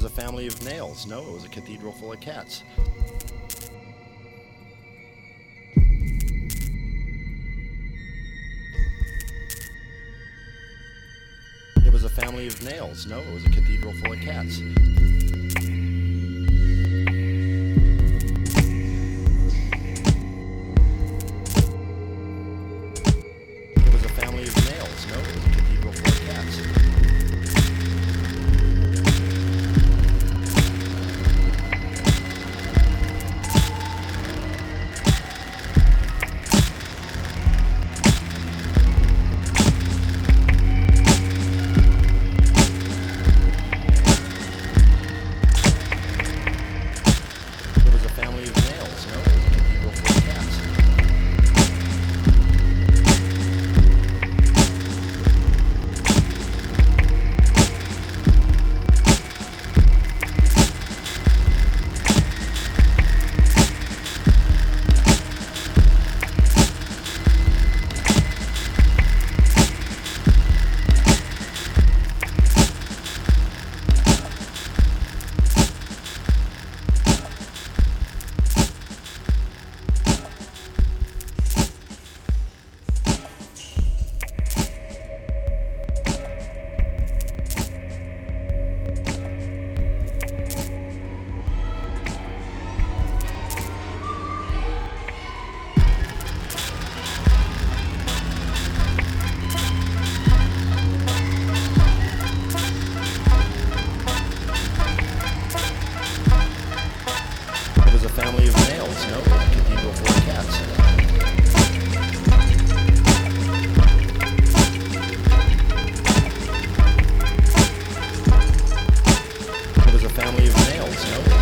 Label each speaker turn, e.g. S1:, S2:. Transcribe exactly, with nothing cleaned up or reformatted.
S1: a family of nails. No, it was a cathedral full of cats. It was a family of nails. No, it was a cathedral full of cats. It was a family of nails. No, it was a cathedral full of cats. Family of nails, no, cathedral full of cats. It was a family of nails, no.